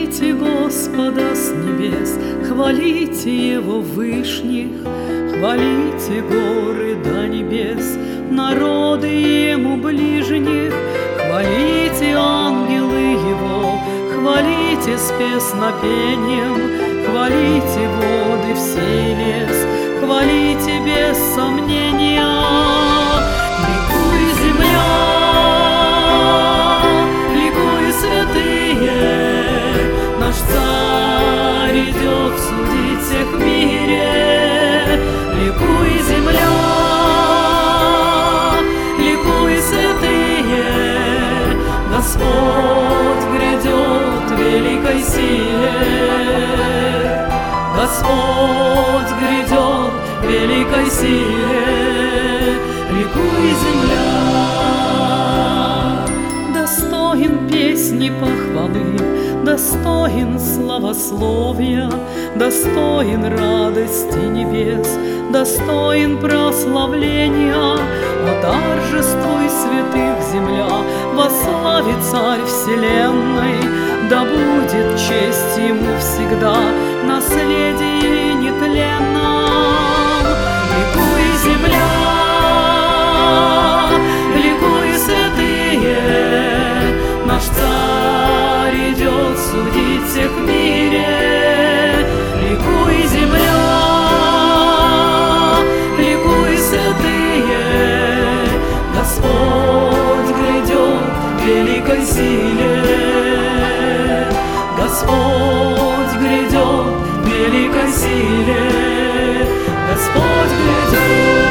Хвалите Господа с небес, хвалите Его вышних, хвалите горы до небес, народы Ему ближних, хвалите ангелы Его, хвалите с песнопением, хвалите воды всей лес, хвалите без сомнения. Ликуй, земля, ликуй, святые, наш Царь идет судить всех в мире. Ликуй, земля, ликуй, святые, Господь грядет в великой силе. Господь грядет в великой силе. Ликуй, земля. Достоин песни похвалы, достоин славословия, достоин радости небес, достоин прославления. О, торжествуй святых земля, во славе Царь вселенной, да будет честь Ему всегда, наследие нетленно. Ликуй, земля, ликуй, святые, наш Царь идет судить всех в мире. Ликуй, земля, ликуй, святые, Господь грядет в великой силе. Господь грядет в великой силе. Господь грядет.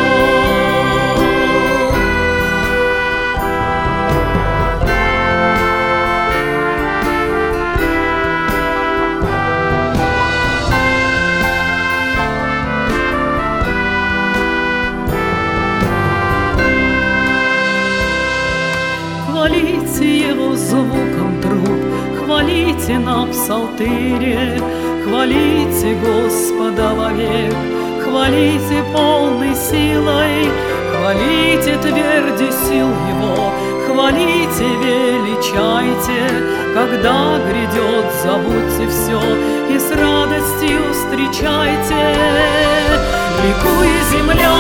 Хвалите Его звуком труб, хвалите на псалтыре, хвалите Господа вовек, хвалите полной силой, хвалите твердью сил Его, хвалите, величайте. Когда грядет, забудьте все и с радостью встречайте. Ликуй, земля,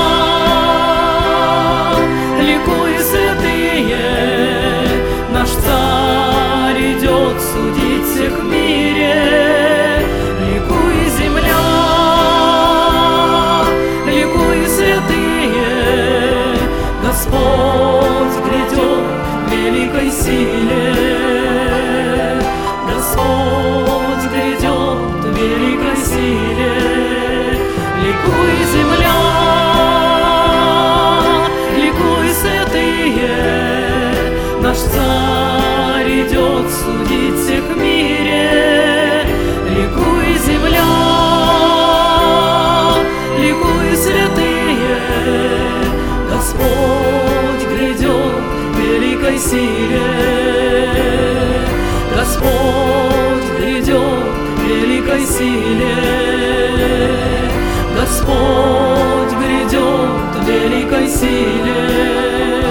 ликуй, святые, наш Царь идет судить всех в мире. Ликуй, земля, ликуй, святые, Господь грядет в великой силе. Господь грядет в великой силе. Ликуй, земля, ликуй, святые, наш Царь идет судить всех в мире. Ликуй, земля, ликуй, святые, Господь грядет в великой силе. Господь грядет в великой силе. Господь грядет в великой силе.